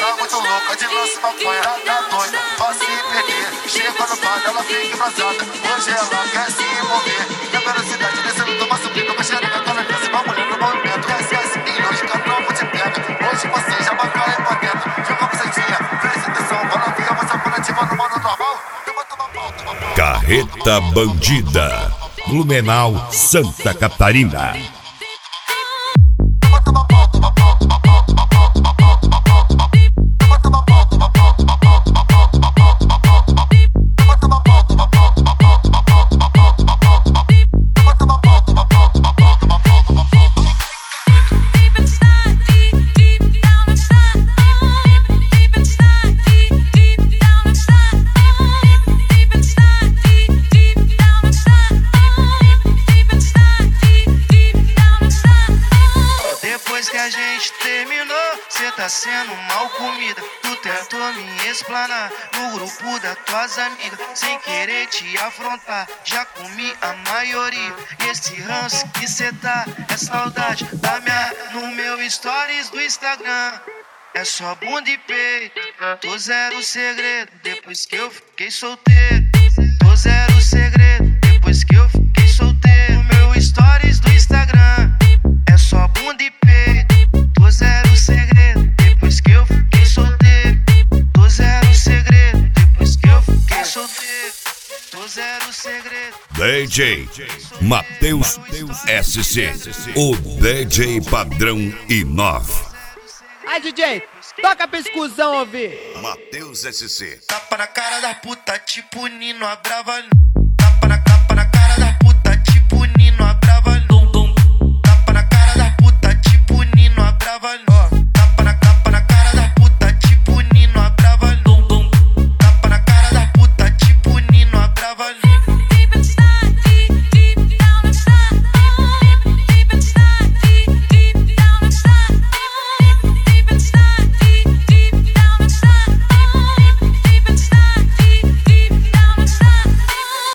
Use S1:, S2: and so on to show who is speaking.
S1: tá muito louca de lance maconha, tá doida, pra se perder. Chega no bar, ela fica embrasada. Hoje ela quer se envolver. Na velocidade, descendo, toma subindo, com xereca, ela desce, uma mulher no movimento. Desce, e hoje cartão te pega. Hoje você já vai cair pra dentro. Joga bucetinha, presta atenção, bola via, você pode ativar no modo normal. Toma pau.
S2: Carreta Bandida, Blumenau, Santa Catarina.
S3: Que a gente terminou, cê tá sendo mal comida. Tu tentou me explanar no grupo das tuas amigas, sem querer te afrontar. Já comi a maioria, e esse ranço que cê tá é saudade da minha. No meu stories do Instagram é só bunda e peito. Tô zero segredo depois que eu fiquei solteiro. Tô zero segredo depois que eu fiquei solteiro. No meu stories do Instagram é só bunda e peito. Tô zero segredo depois que eu fiquei solteiro. Tô zero segredo depois que eu fiquei solteiro. Tô zero segredo.
S2: DJ Matheus SC, o DJ padrão I9.
S4: Aí, DJ, toca pra exclusão ouvir.
S2: Matheus SC.
S3: Tapa na cara da puta, tipo Nino, a brava.